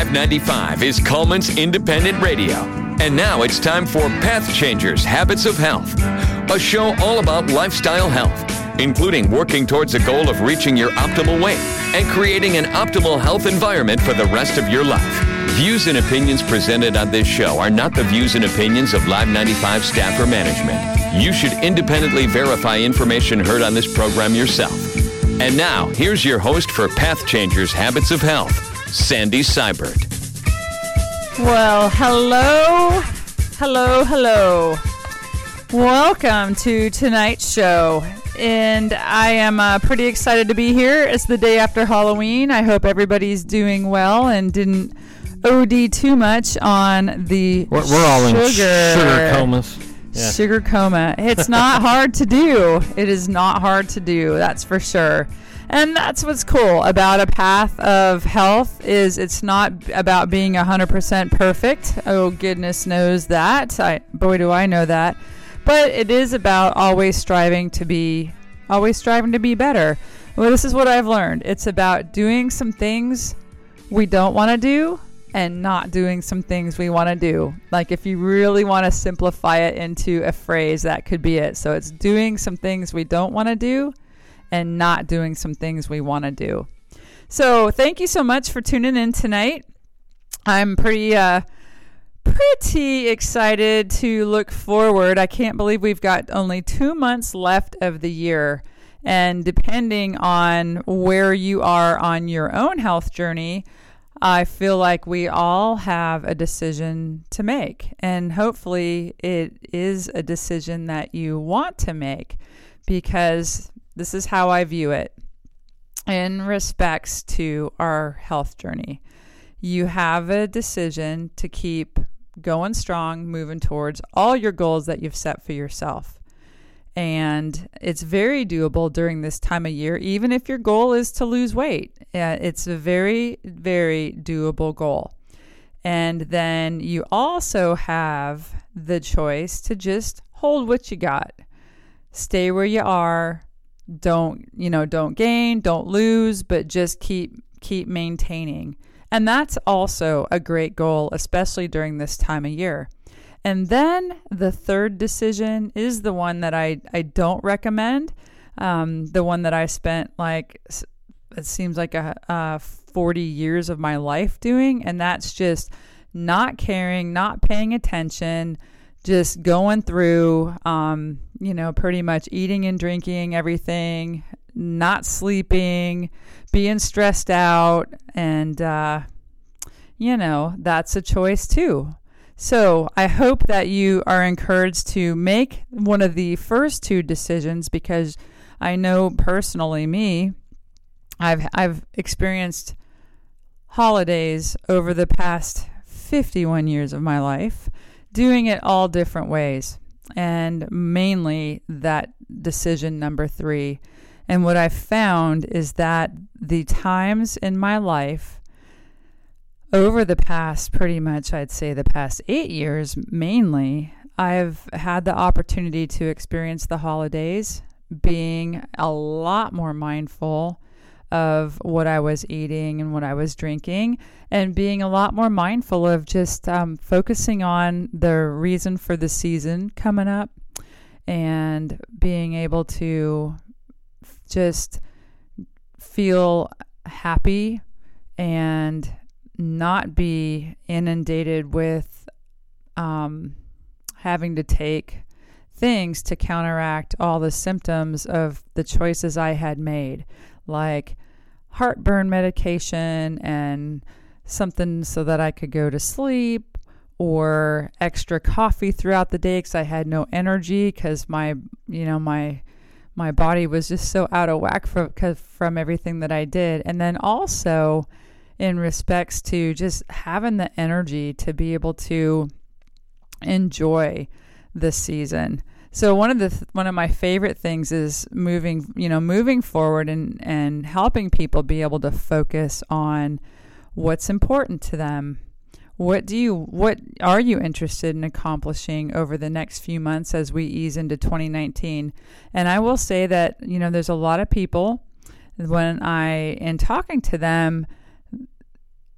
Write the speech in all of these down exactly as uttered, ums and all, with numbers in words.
Live ninety-five is Coleman's Independent Radio. And now it's time for Path Changers Habits of Health, a show all about lifestyle health, including working towards a goal of reaching your optimal weight and creating an optimal health environment for the rest of your life. Views and opinions presented on this show are not the views and opinions of Live ninety-five staff or management. You should independently verify information heard on this program yourself. And now, here's your host for Path Changers Habits of Health, Sandy Seibert. Well, hello, hello, hello. Welcome to tonight's show. And I am uh, pretty excited to be here. It's the day after Halloween. I hope everybody's doing well and didn't O D too much on the We're, we're all sugar. in sugar comas. Yeah. Sugar coma. It's not hard to do. It is not hard to do. That's for sure. And that's what's cool about a path of health is it's not about being one hundred percent perfect. Oh, goodness knows that. I, boy, do I know that. But it is about always striving to be, always striving to be better. Well, this is what I've learned. It's about doing some things we don't want to do and not doing some things we want to do. Like if you really want to simplify it into a phrase, that could be it. So it's doing some things we don't want to do and not doing some things we want to do. So thank you so much for tuning in tonight. I'm pretty, uh, pretty excited to look forward. I can't believe we've got only two months left of the year. And depending on where you are on your own health journey, I feel like we all have a decision to make, and hopefully it is a decision that you want to make, because this is how I view it in respects to our health journey. You have a decision to keep going strong, moving towards all your goals that you've set for yourself. And it's very doable during this time of year, even if your goal is to lose weight. Uh, it's a very, very doable goal. And then you also have the choice to just hold what you got. Stay where you are. Don't, you know, don't gain, don't lose, but just keep keep maintaining. And that's also a great goal, especially during this time of year. And then the third decision is the one that I, I don't recommend, um, the one that I spent like, it seems like a, a forty years of my life doing, and that's just not caring, not paying attention, just going through, um, you know, pretty much eating and drinking everything, not sleeping, being stressed out, and, uh, you know, that's a choice too. So I hope that you are encouraged to make one of the first two decisions, because I know personally me, I've I've experienced holidays over the past fifty-one years of my life, doing it all different ways, and mainly that decision number three. And what I've found is that the times in my life over the past, pretty much, I'd say the past eight years, mainly, I've had the opportunity to experience the holidays being a lot more mindful of what I was eating and what I was drinking, and being a lot more mindful of just um, focusing on the reason for the season coming up, and being able to just feel happy and not be inundated with um, having to take things to counteract all the symptoms of the choices I had made, like heartburn medication and something so that I could go to sleep, or extra coffee throughout the day because I had no energy, because my, you know, my my body was just so out of whack from, from everything that I did. And then also in respects to just having the energy to be able to enjoy this season. So one of the th- one of my favorite things is moving, you know, moving forward and, and helping people be able to focus on what's important to them. What do you what are you interested in accomplishing over the next few months as we ease into twenty nineteen? And I will say that, you know, there's a lot of people, when I in talking to them,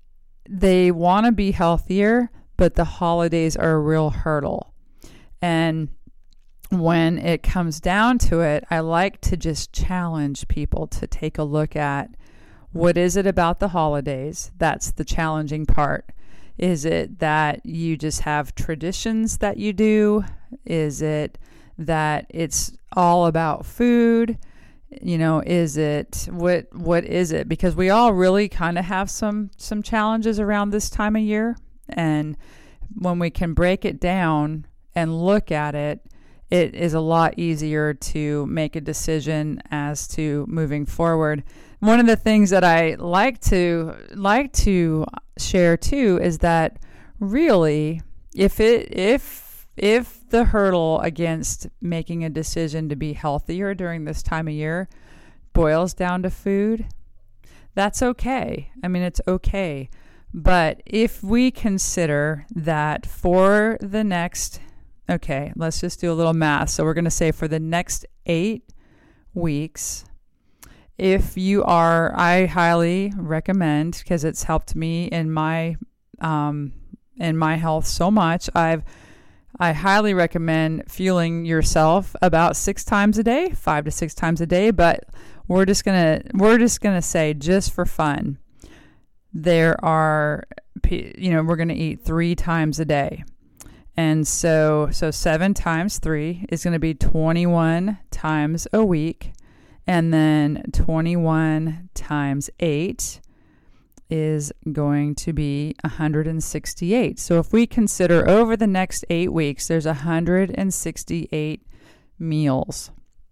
they want to be healthier, but the holidays are a real hurdle. And when it comes down to it, I like to just challenge people to take a look at, what is it about the holidays? That's the challenging part. Is it that you just have traditions that you do? Is it that it's all about food? You know, is it, what, what is it? Because we all really kind of have some, some challenges around this time of year. And when we can break it down and look at it, it is a lot easier to make a decision as to moving forward. One of the things that I like to like to share too is that really, if it if if the hurdle against making a decision to be healthier during this time of year boils down to food, that's okay. I mean, it's okay. But if we consider that for the next, okay, let's just do a little math. So we're going to say for the next eight weeks, if you are, I highly recommend, because it's helped me in my um, in my health so much. I've I highly recommend fueling yourself about six times a day, five to six times a day. But we're just gonna we're just gonna say, just for fun, there are, you know, we're gonna eat three times a day. And so, so seven times three is going to be twenty-one times a week. And then twenty-one times eight is going to be one hundred sixty-eight. So if we consider over the next eight weeks, there's one hundred sixty-eight meals.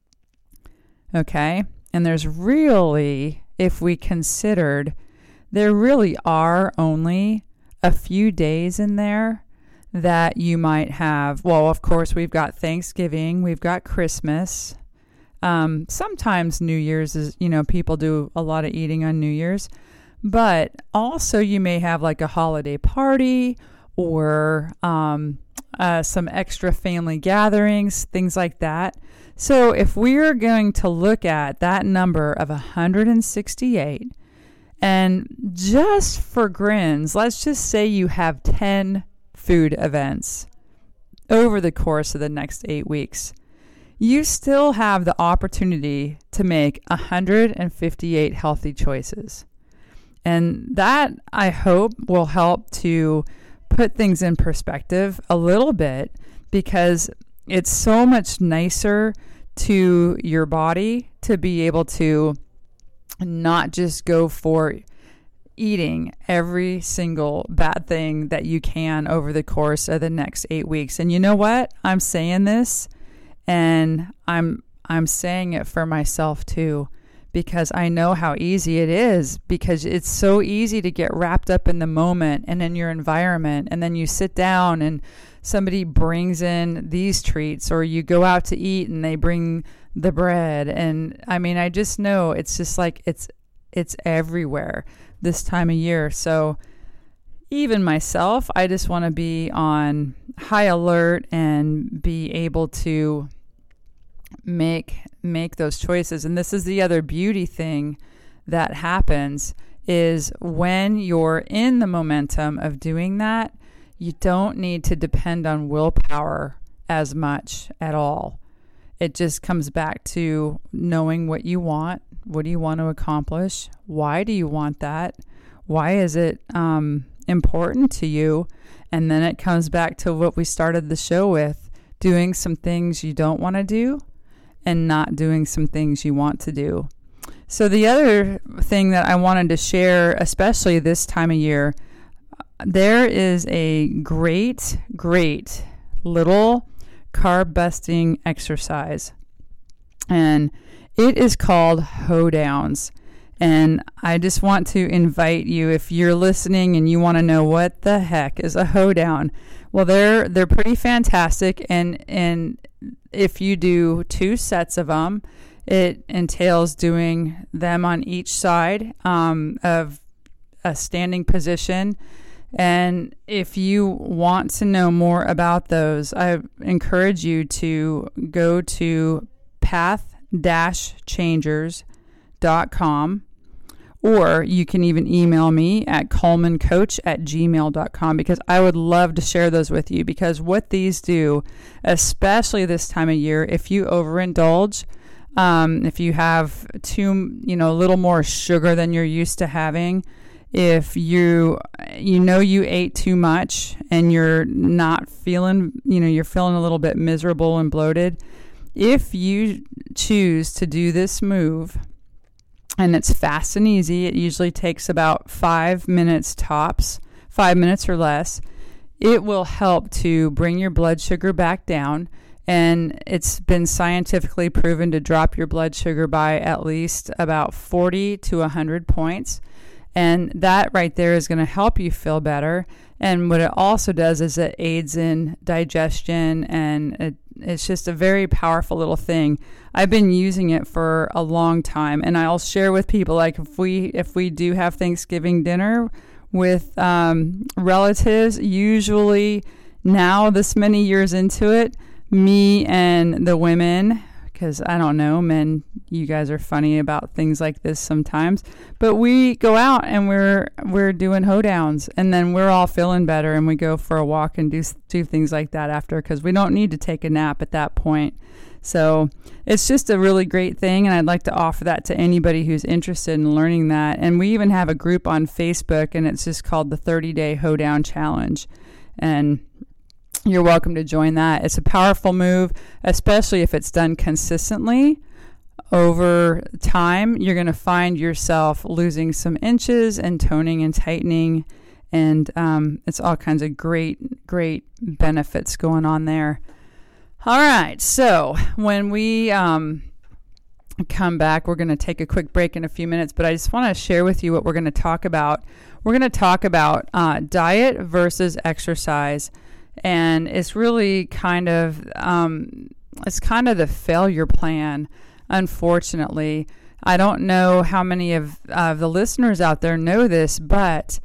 Okay? And there's really, if we considered, there really are only a few days in there that you might have. Well, of course, we've got Thanksgiving, we've got Christmas. Um, sometimes New Year's is, you know, people do a lot of eating on New Year's, but also you may have like a holiday party or um, uh, some extra family gatherings, things like that. So if we're going to look at that number of one hundred sixty-eight, and just for grins, let's just say you have ten food events over the course of the next eight weeks, you still have the opportunity to make one hundred fifty-eight healthy choices. And that, I hope, will help to put things in perspective a little bit, because it's so much nicer to your body to be able to not just go for eating every single bad thing that you can over the course of the next eight weeks. And you know what? I'm saying this, and I'm I'm saying it for myself too, because I know how easy it is, because it's so easy to get wrapped up in the moment and in your environment, and then you sit down and somebody brings in these treats, or you go out to eat and they bring the bread. And I mean, I just know it's just like it's it's everywhere this time of year. So even myself, I just want to be on high alert and be able to make make those choices. And this is the other beauty thing that happens, is when you're in the momentum of doing that, you don't need to depend on willpower as much at all. It just comes back to knowing what you want. What do you want to accomplish? Why do you want that? Why is it um, important to you? And then it comes back to what we started the show with, doing some things you don't want to do and not doing some things you want to do. So the other thing that I wanted to share, especially this time of year, there is a great, great little carb-busting exercise. And it is called Hoedowns. And I just want to invite you, if you're listening and you want to know what the heck is a Hoedown, well, they're they're pretty fantastic. And and if you do two sets of them, it entails doing them on each side um, of a standing position. And if you want to know more about those, I encourage you to go to path dash changers dot com, Or you can even email me at colemancoach at gmail dot com, because I would love to share those with you. Because what these do, especially this time of year, if you overindulge, um, if you have too, you know, a little more sugar than you're used to having, if you, you know, you ate too much and you're not feeling, you know, you're feeling a little bit miserable and bloated, if you choose to do this move, and it's fast and easy, it usually takes about five minutes tops, five minutes or less, it will help to bring your blood sugar back down. And it's been scientifically proven to drop your blood sugar by at least about forty to one hundred points. And that right there is going to help you feel better. And what it also does is it aids in digestion, and it, it's just a very powerful little thing. I've been using it for a long time, and I'll share with people, like if we if we do have Thanksgiving dinner with um, relatives, usually now this many years into it, me and the women, because I don't know, men, you guys are funny about things like this sometimes, but we go out and we're we're doing hoedowns, and then we're all feeling better, and we go for a walk and do do things like that after, because we don't need to take a nap at that point. So it's just a really great thing, and I'd like to offer that to anybody who's interested in learning that. And we even have a group on Facebook, and it's just called the thirty-day Hoedown Challenge, and you're welcome to join that. It's a powerful move, especially if it's done consistently over time. You're going to find yourself losing some inches and toning and tightening, and um, it's all kinds of great, great benefits going on there. All right, so when we um, come back, we're going to take a quick break in a few minutes, but I just want to share with you what we're going to talk about. We're going to talk about uh, diet versus exercise. And it's really kind of, um, it's kind of the failure plan, unfortunately. I don't know how many of uh, the listeners out there know this, but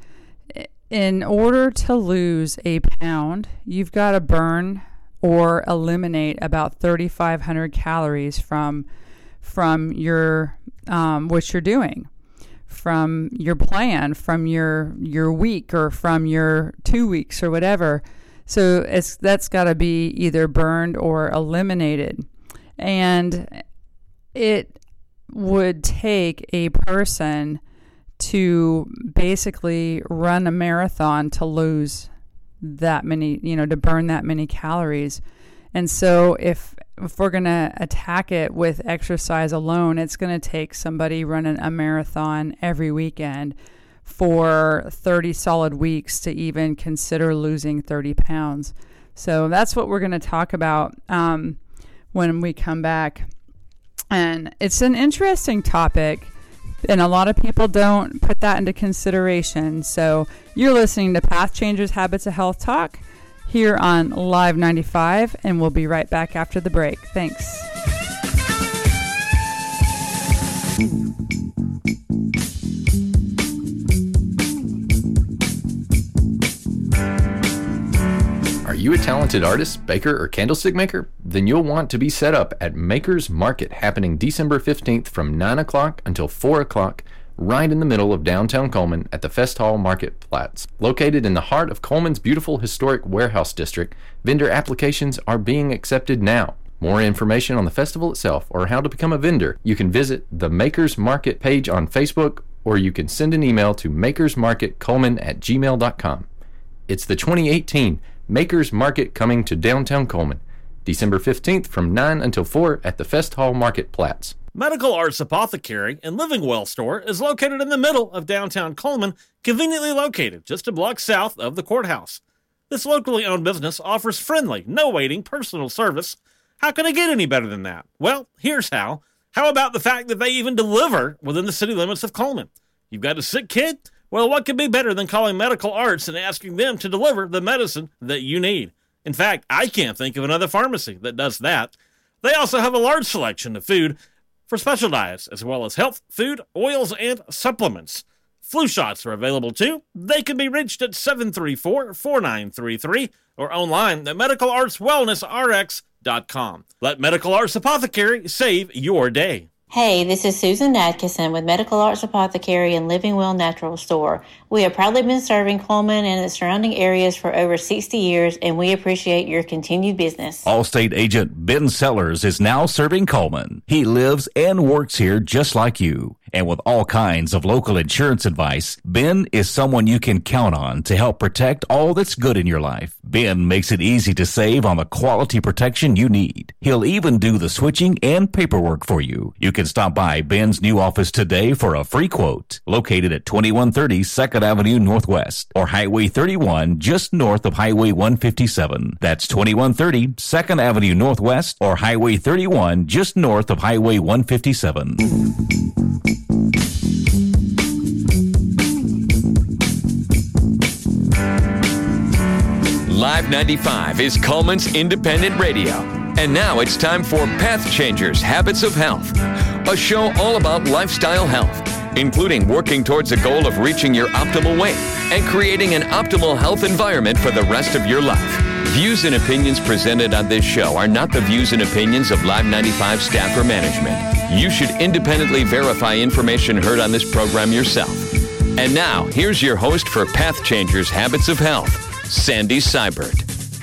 in order to lose a pound, you've got to burn or eliminate about thirty-five hundred calories from from your um, what you're doing, from your plan, from your your week, or from your two weeks or whatever. So it's that's got to be either burned or eliminated. And it would take a person to basically run a marathon to lose that many, you know, to burn that many calories. And so if if we're going to attack it with exercise alone, it's going to take somebody running a marathon every weekend for thirty solid weeks to even consider losing thirty pounds. So that's what we're going to talk about um, when we come back. And it's an interesting topic, and a lot of people don't put that into consideration. So you're listening to Path Changers Habits of Health Talk here on Live ninety-five, and we'll be right back after the break. Thanks. Are you a talented artist, baker, or candlestick maker? Then you'll want to be set up at Maker's Market, happening December fifteenth from nine o'clock until four o'clock, right in the middle of downtown Coleman at the Fest Hall Marketplace. Located in the heart of Coleman's beautiful historic warehouse district, vendor applications are being accepted now. More information on the festival itself or how to become a vendor, you can visit the Maker's Market page on Facebook, or you can send an email to makersmarketcoleman at gmail dot com. It's the twenty eighteen Maker's Market coming to downtown Coleman, December fifteenth from nine until four at the Fest Hall Marketplace. Medical Arts Apothecary and Living Well Store is located in the middle of downtown Coleman, conveniently located just a block south of the courthouse. This locally owned business offers friendly, no-waiting personal service. How can it get any better than that? Well, here's how. How about the fact that they even deliver within the city limits of Coleman? You've got a sick kid? Well, what could be better than calling Medical Arts and asking them to deliver the medicine that you need? In fact, I can't think of another pharmacy that does that. They also have a large selection of food for special diets, as well as health, food, oils, and supplements. Flu shots are available too. They can be reached at seven three four, four nine three three or online at medical arts wellness r x dot com. Let Medical Arts Apothecary save your day. Hey, this is Susan Atkinson with Medical Arts Apothecary and Living Well Natural Store. We have proudly been serving Coleman and the surrounding areas for over sixty years, and we appreciate your continued business. Allstate agent Ben Sellers is now serving Coleman. He lives and works here just like you. And with all kinds of local insurance advice, Ben is someone you can count on to help protect all that's good in your life. Ben makes it easy to save on the quality protection you need. He'll even do the switching and paperwork for you. You can stop by Ben's new office today for a free quote. Located at twenty-one thirty second Avenue Northwest or Highway thirty-one just north of Highway one fifty-seven. That's twenty-one thirty second Avenue Northwest or Highway thirty-one just north of Highway one fifty-seven. Live ninety-five is Coleman's independent radio. And now it's time for Path Changers Habits of Health, a show all about lifestyle health, including working towards a goal of reaching your optimal weight and creating an optimal health environment for the rest of your life. Views and opinions presented on this show are not the views and opinions of Live ninety-five staff or management. You should independently verify information heard on this program yourself. And now, here's your host for Path Changers Habits of Health, Sandy Seibert.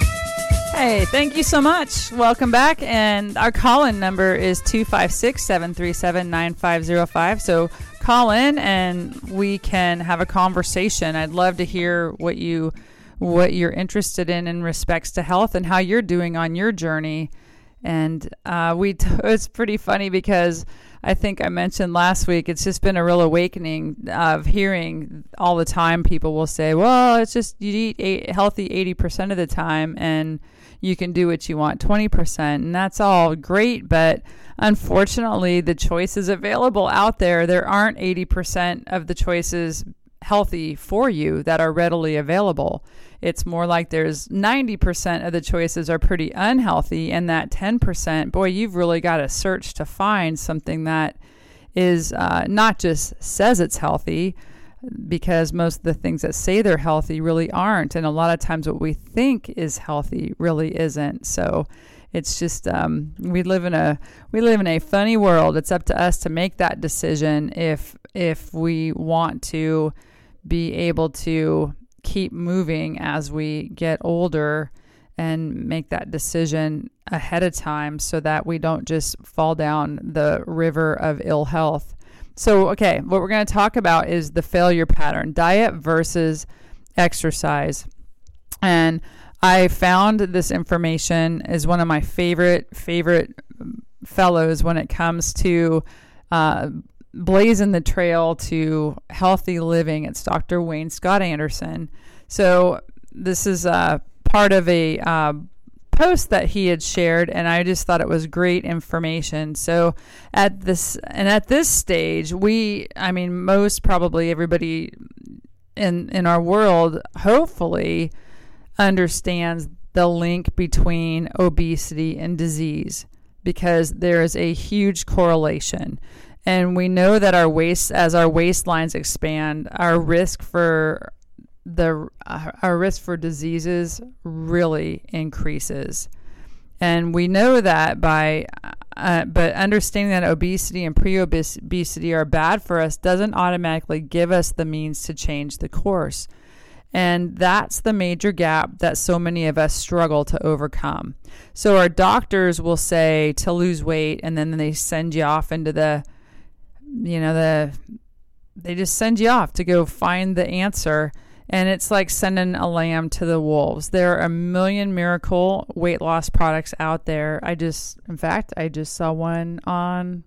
Hey, thank you so much. Welcome back. And our call-in number is two five six, seven three seven, nine five zero five. So call in and we can have a conversation. I'd love to hear what you what you're interested in in respects to health and how you're doing on your journey. And uh, we t- it's pretty funny because I think I mentioned last week, it's just been a real awakening of hearing all the time people will say, well, it's just you eat eight, healthy eighty percent of the time and you can do what you want twenty percent. And that's all great. But unfortunately, the choices available out there, there aren't eighty percent of the choices healthy for you that are readily available. It's more like there's ninety percent of the choices are pretty unhealthy, and that ten percent, boy, you've really got to search to find something that is uh, not just says it's healthy, because most of the things that say they're healthy really aren't. And a lot of times what we think is healthy really isn't. So it's just um, we live in a we live in a funny world. It's up to us to make that decision if if we want to be able to keep moving as we get older and make that decision ahead of time so that we don't just fall down the river of ill health. So, okay, what we're going to talk about is the failure pattern, diet versus exercise. And I found this information is one of my favorite, favorite fellows when it comes to uh, blazing the trail to healthy living. It's Doctor Wayne Scott Anderson. So this is uh, part of a uh, post that he had shared, and I just thought it was great information. So at this and at this stage, we, I mean, most probably everybody in in our world, hopefully, understands the link between obesity and disease, because there is a huge correlation. And we know that our waist, as our waistlines expand, our risk for the uh, our risk for diseases really increases. And we know that by, uh, but understanding that obesity and pre-obesity are bad for us doesn't automatically give us the means to change the course. And that's the major gap that so many of us struggle to overcome. So our doctors will say to lose weight, and then they send you off into the, you know, the, they just send you off to go find the answer. And it's like sending a lamb to the wolves. There are a million miracle weight loss products out there. I just, in fact, I just saw one on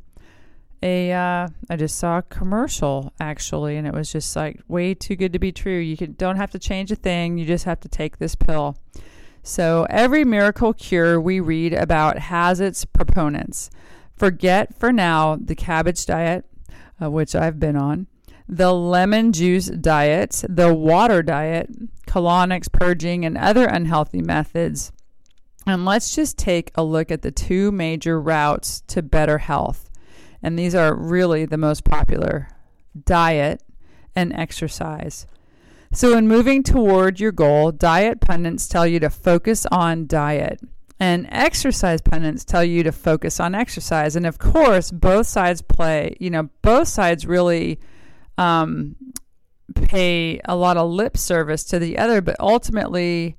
a, uh, I just saw a commercial actually, and it was just like way too good to be true. You can, don't have to change a thing. You just have to take this pill. So every miracle cure we read about has its proponents. Forget for now the cabbage diet, uh, which I've been on, the lemon juice diet, the water diet, colonics, purging, and other unhealthy methods. And let's just take a look at the two major routes to better health. And these are really the most popular: diet and exercise. So in moving toward your goal, diet pundits tell you to focus on diet. And exercise pundits tell you to focus on exercise. And of course, both sides play, you know, both sides really um, pay a lot of lip service to the other, but ultimately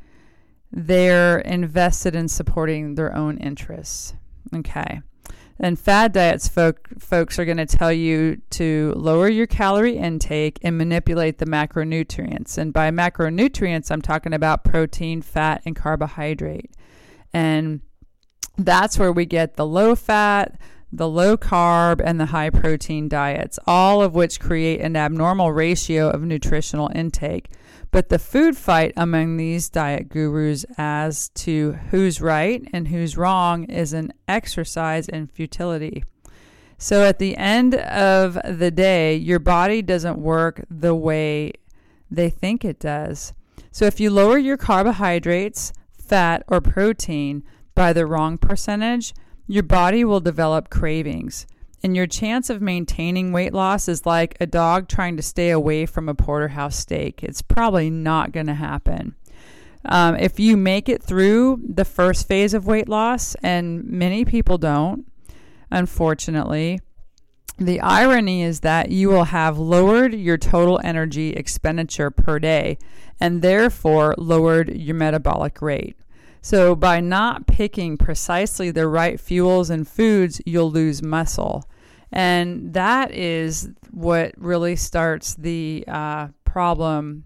they're invested in supporting their own interests. Okay. And fad diets folk, folks are going to tell you to lower your calorie intake and manipulate the macronutrients. And by macronutrients, I'm talking about protein, fat, and carbohydrate. And that's where we get the low fat, the low carb, and the high protein diets, all of which create an abnormal ratio of nutritional intake. But the food fight among these diet gurus as to who's right and who's wrong is an exercise in futility. So at the end of the day, your body doesn't work the way they think it does. So if you lower your carbohydrates, fat, or protein by the wrong percentage, your body will develop cravings. And your chance of maintaining weight loss is like a dog trying to stay away from a porterhouse steak. It's probably not going to happen. Um, if you make it through the first phase of weight loss, and many people don't, unfortunately, the irony is that you will have lowered your total energy expenditure per day and therefore lowered your metabolic rate. So by not picking precisely the right fuels and foods, you'll lose muscle. And that is what really starts the uh, problem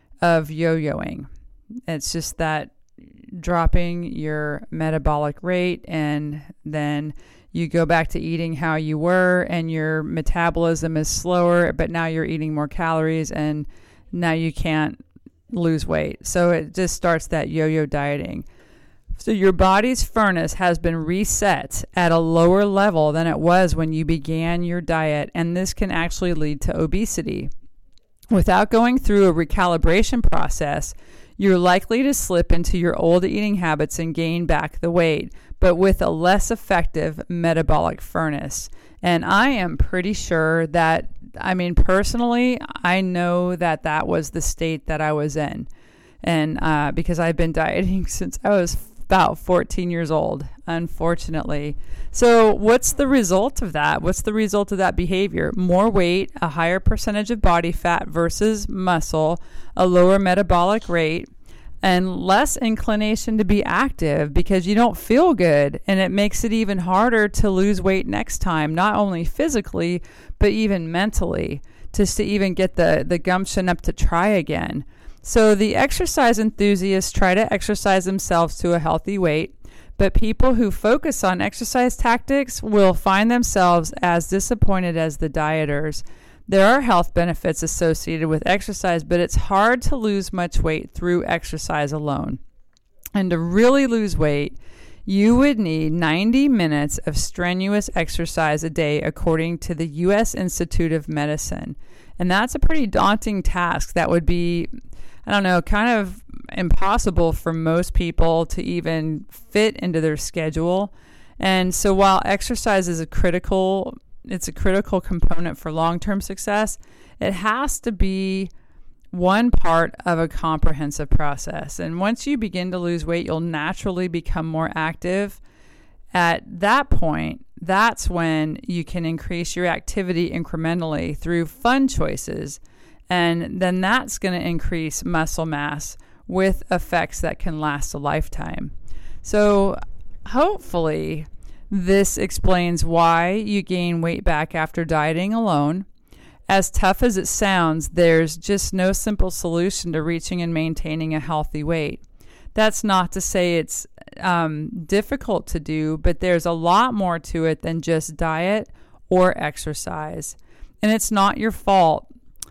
of yo-yoing. It's just that dropping your metabolic rate, and then you go back to eating how you were, and your metabolism is slower, but now you're eating more calories, and now you can't lose weight. So it just starts that yo-yo dieting. So your body's furnace has been reset at a lower level than it was when you began your diet, and this can actually lead to obesity. Without going through a recalibration process, you're likely to slip into your old eating habits and gain back the weight, but with a less effective metabolic furnace. And I am pretty sure that, I mean, personally, I know that that was the state that I was in. And uh, because I've been dieting since I was about fourteen years old, unfortunately. So what's the result of that? What's the result of that behavior? More weight, a higher percentage of body fat versus muscle, a lower metabolic rate, and less inclination to be active because you don't feel good. And it makes it even harder to lose weight next time, not only physically, but even mentally, just to even get the, the gumption up to try again. So the exercise enthusiasts try to exercise themselves to a healthy weight, but people who focus on exercise tactics will find themselves as disappointed as the dieters. There are health benefits associated with exercise, but it's hard to lose much weight through exercise alone. And to really lose weight, you would need ninety minutes of strenuous exercise a day, according to the U S Institute of Medicine. And that's a pretty daunting task that would be, I don't know, kind of impossible for most people to even fit into their schedule. And so while exercise is a critical, it's a critical component for long-term success, it has to be one part of a comprehensive process. And once you begin to lose weight, you'll naturally become more active. At that point, that's when you can increase your activity incrementally through fun choices. And then that's going to increase muscle mass with effects that can last a lifetime. So hopefully this explains why you gain weight back after dieting alone. As tough as it sounds, there's just no simple solution to reaching and maintaining a healthy weight. That's not to say it's um, difficult to do, but there's a lot more to it than just diet or exercise. And it's not your fault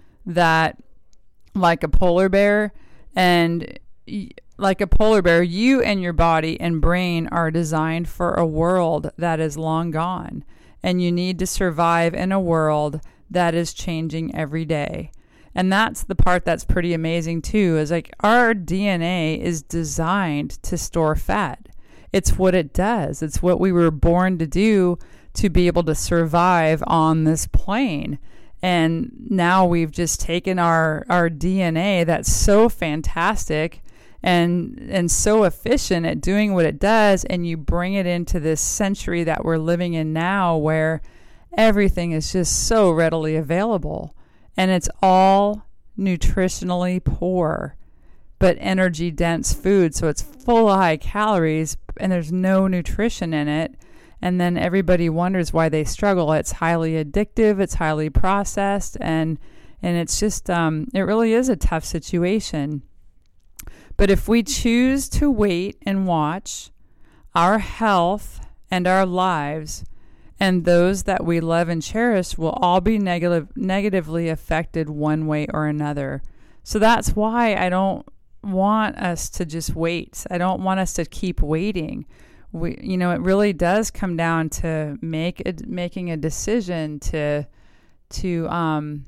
that, like a polar bear, and like a polar bear, you and your body and brain are designed for a world that is long gone, and you need to survive in a world that is changing every day. And that's the part that's pretty amazing too, is like our D N A is designed to store fat. It's what it does. It's what we were born to do to be able to survive on this plane. And now we've just taken our, our D N A that's so fantastic and and so efficient at doing what it does, and you bring it into this century that we're living in now where everything is just so readily available, and it's all nutritionally poor but energy dense food, so it's full of high calories and there's no nutrition in it. And then everybody wonders why they struggle. It's highly addictive, it's highly processed, and and it's just um it really is a tough situation. But if we choose to wait and watch, our health and our lives and those that we love and cherish will all be negative negatively affected one way or another. So that's why I don't want us to just wait. I don't want us to keep waiting. We, you know, it really does come down to make a, making a decision to to um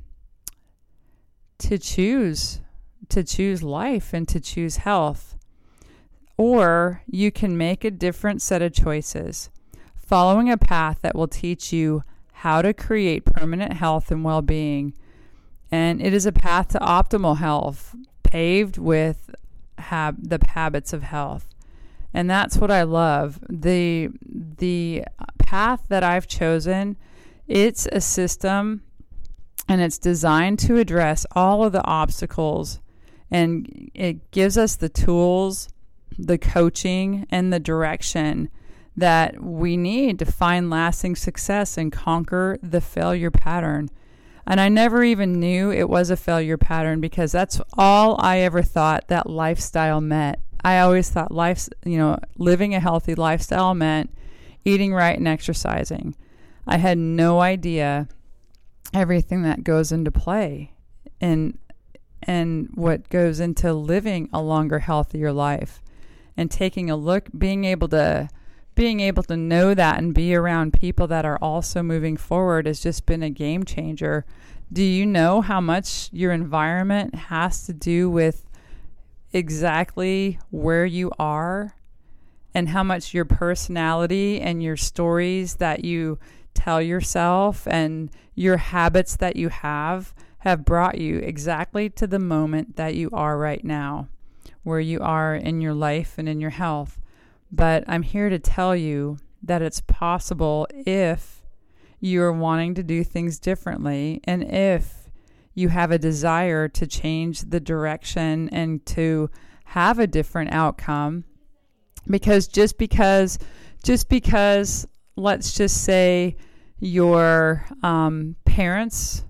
to choose to choose life and to choose health. Or you can make a different set of choices, following a path that will teach you how to create permanent health and well-being. And it is a path to optimal health, paved with hab- the habits of health. And that's what I love. The the path that I've chosen, it's a system and it's designed to address all of the obstacles, and it gives us the tools, the coaching, and the direction that we need to find lasting success and conquer the failure pattern. And I never even knew it was a failure pattern because that's all I ever thought that lifestyle meant. I always thought life, you know, living a healthy lifestyle meant eating right and exercising. I had no idea everything that goes into play and and what goes into living a longer, healthier life, and taking a look, being able to being able to know that and be around people that are also moving forward has just been a game changer. Do you know how much your environment has to do with exactly where you are, and how much your personality and your stories that you tell yourself and your habits that you have have brought you exactly to the moment that you are right now, where you are in your life and in your health? But I'm here to tell you that it's possible if you're wanting to do things differently, and if you have a desire to change the direction and to have a different outcome. Because just because, just because, let's just say your um, parents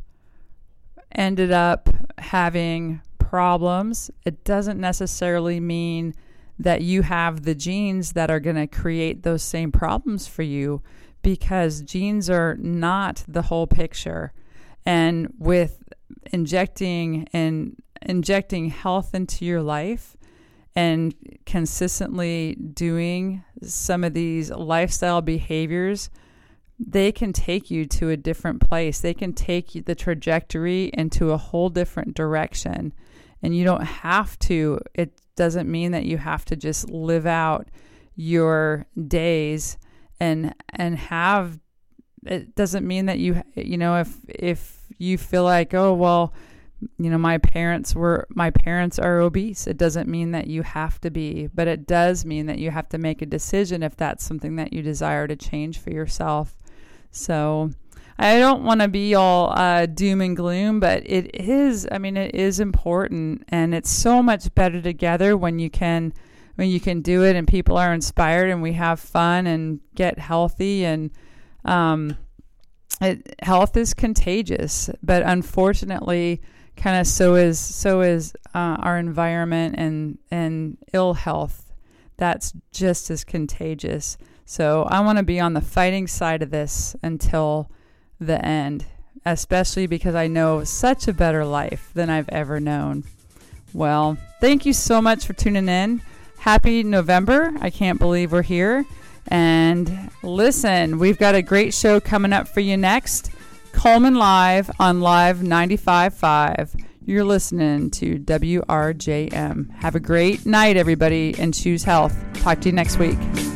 ended up having problems, it doesn't necessarily mean that you have the genes that are going to create those same problems for you, because genes are not the whole picture. And with injecting and injecting health into your life and consistently doing some of these lifestyle behaviors, they can take you to a different place. They can take the trajectory into a whole different direction. And you don't have to, it doesn't mean that you have to just live out your days and and have, it doesn't mean that you, you know, if if you feel like, oh, well, you know, my parents were, my parents are obese, it doesn't mean that you have to be, but it does mean that you have to make a decision if that's something that you desire to change for yourself. So I don't want to be all uh, doom and gloom, but it is, I mean, it is important, and it's so much better together when you can, when you can do it and people are inspired and we have fun and get healthy. And um, it, health is contagious, but unfortunately, kind of so is so is uh, our environment, and and ill health. That's just as contagious. So I want to be on the fighting side of this until the end, especially because I know such a better life than I've ever known. Well, thank you so much for tuning in. Happy November. I can't believe we're here. And listen, we've got a great show coming up for you next. Coleman Live on Live ninety-five point five. You're listening to W R J M. Have a great night, everybody, and choose health. Talk to you next week.